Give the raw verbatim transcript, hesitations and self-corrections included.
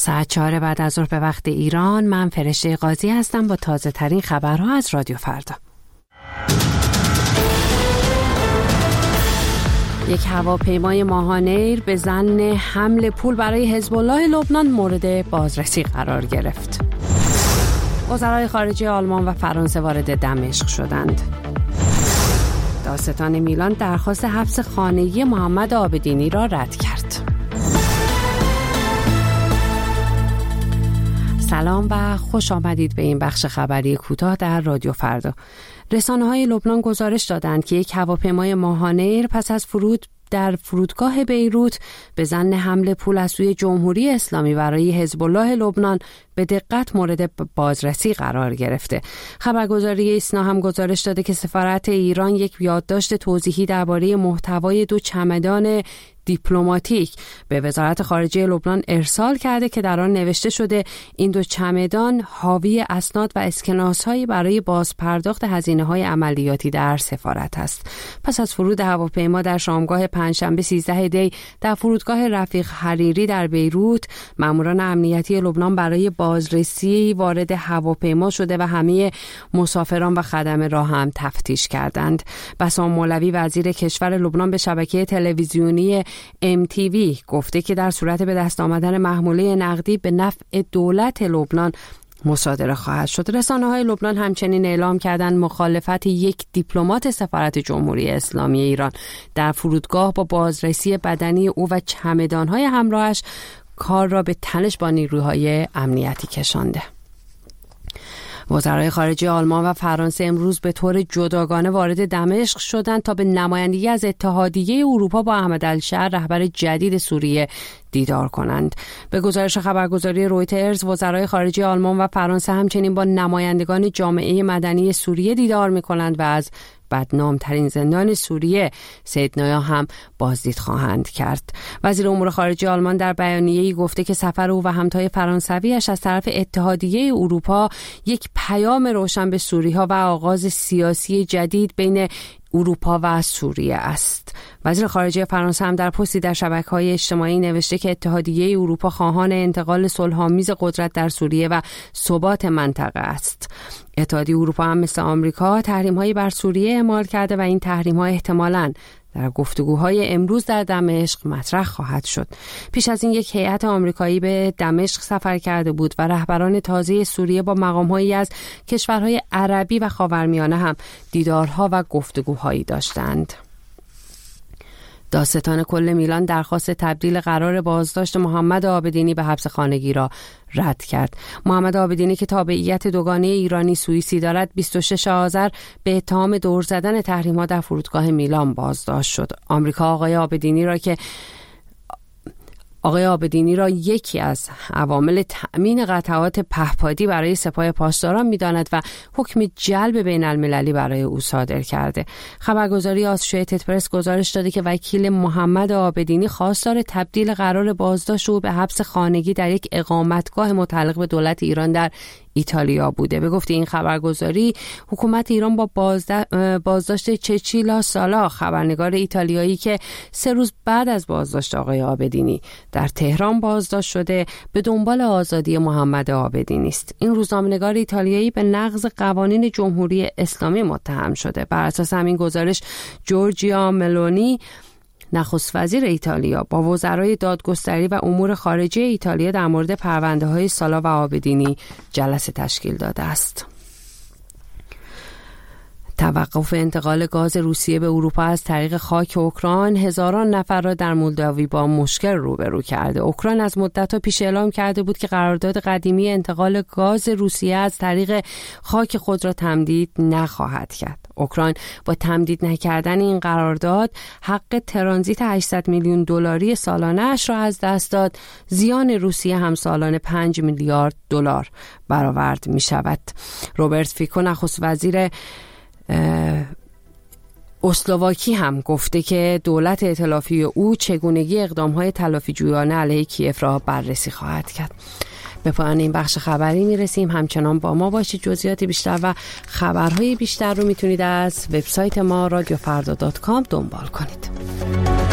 ساعت چهار بعد از ظهر به وقت ایران. من فرشته قاضی هستم با تازه ترین خبرها از رادیو فردا. یک هواپیمای ماهانیر به ظن حمل پول برای حزب الله لبنان مورد بازرسی قرار گرفت. وزرای خارجه آلمان و فرانسه وارد دمشق شدند. دادستان میلان درخواست حبس خانگی محمد عابدینی را رد کرد. سلام و خوش آمدید به این بخش خبری کوتاه در رادیو فردا. رسانه‌های لبنان گزارش دادند که یک هواپیمای ماهانیر پس از فرود در فرودگاه بیروت به ظن حمل پول از سوی جمهوری اسلامی برای حزب الله لبنان به دقت مورد بازرسی قرار گرفته. خبرگزاری ایسنا هم گزارش داده که سفارت ایران یک یادداشت توضیحی درباره محتوای دو چمدان دیپلماتیک به وزارت خارجه لبنان ارسال کرده که در آن نوشته شده این دو چمدان حاوی اسناد و اسکناس‌هایی برای بازپرداخت هزینه‌های عملیاتی در سفارت است. پس از فرود هواپیما در شامگاه پنجشنبه سیزده دی در فرودگاه رفیق حریری در بیروت، ماموران امنیتی لبنان برای بازرسی وارد هواپیما شده و همه مسافران و خدمه را هم تفتیش کردند. بسام مولوی وزیر کشور لبنان به شبکه تلویزیونی ام تی وی گفته که در صورت به دست آمدن محموله نقدی به نفع دولت لبنان مصادره خواهد شد. رسانه‌های لبنان همچنین اعلام کردند مخالفت یک دیپلمات سفارت جمهوری اسلامی ایران در فرودگاه با بازرسی بدنی او و چمدان‌های همراهش کار را به تنش با نیروهای امنیتی کشانده. وزرای خارجه آلمان و فرانسه امروز به طور جداگانه وارد دمشق شدند تا به نمایندگی از اتحادیه اروپا با احمد الشر رهبر جدید سوریه دیدار کنند. به گزارش خبرگزاری رویترز، وزرای خارجه آلمان و فرانسه همچنین با نمایندگان جامعه مدنی سوریه دیدار می‌کنند و از بدنام‌ترین زندان سوریه سیدنایا هم بازدید خواهند کرد. وزیر امور خارجه آلمان در بیانیه‌ای گفته که سفر او و همتای فرانسویش از طرف اتحادیه اروپا یک پیام روشن به سوری‌ها و آغاز سیاسی جدید بین اروپا و سوریه است. وزیر خارجه فرانسه هم در پستی در شبکه‌های اجتماعی نوشته که اتحادیه اروپا خواهان انتقال صلح‌آمیز قدرت در سوریه و ثبات منطقه است. اتحادیه اروپا هم مثل آمریکا تحریم‌هایی بر سوریه اعمال کرده و این تحریم‌ها احتمالاً در گفتگوهای امروز در دمشق مطرح خواهد شد. پیش از این یک هیئت آمریکایی به دمشق سفر کرده بود و رهبران تازه سوریه با مقام‌هایی از کشورهای عربی و خاورمیانه هم دیدارها و گفتگوهایی داشتند. دادستان کل میلان درخواست تبدیل قرار بازداشت محمد عابدینی به حبس خانگی را رد کرد. محمد عابدینی که تابعیت دوگانه ایرانی سوئیسی دارد بیست و شش آذر به اتهام دور زدن تحریم‌ها در فرودگاه میلان بازداشت شد. آمریکا آقای عابدینی را که آقای عابدینی را یکی از عوامل تأمین قطعات پهپادی برای سپاه پاسداران می‌داند و حکم جلب بین المللی برای او صادر کرده. خبرگزاری آسوشییتد پرس گزارش داده که وکیل محمد عابدینی خواستار تبدیل قرار بازداشت او به حبس خانگی در یک اقامتگاه متعلق به دولت ایران در ایتالیا بوده. به گفته این خبرگزاری، حکومت ایران با بازداشت چچیلا سالا، خبرنگار ایتالیایی که سه روز بعد از بازداشت آقای عابدینی در تهران بازداشت شده، به دنبال آزادی محمد عابدینی است. این روزنامه‌نگار ایتالیایی به نقض قوانین جمهوری اسلامی متهم شده. بر اساس همین گزارش، جورجیا ملونی، نخست وزیر ایتالیا، با وزرای دادگستری و امور خارجه ایتالیا در مورد پرونده‌های سالا و عابدینی جلسه تشکیل داده است. توقف انتقال گاز روسیه به اروپا از طریق خاک اوکراین هزاران نفر را در مولداوی با مشکل روبرو کرده. اوکراین از مدت‌ها پیش اعلام کرده بود که قرارداد قدیمی انتقال گاز روسیه از طریق خاک خود را تمدید نخواهد کرد. اوکراین با تمدید نکردن این قرارداد حق ترانزیت هشتصد میلیون دلاری سالانه اش را از دست داد. زیان روسیه هم سالانه پنج میلیارد دلار برآورد می شود. روبرت فیکو، نخست وزیر اسلواکی، هم گفته که دولت ائتلافی او چگونگی اقدام‌های تلافی‌جویانه علیه کیف را بررسی خواهد کرد. به پایان این بخش خبری میرسیم. همچنان با ما باشید. جزئیات بیشتر و خبرهای بیشتر رو میتونید از وبسایت ما رادیو فردا دات کام دنبال کنید.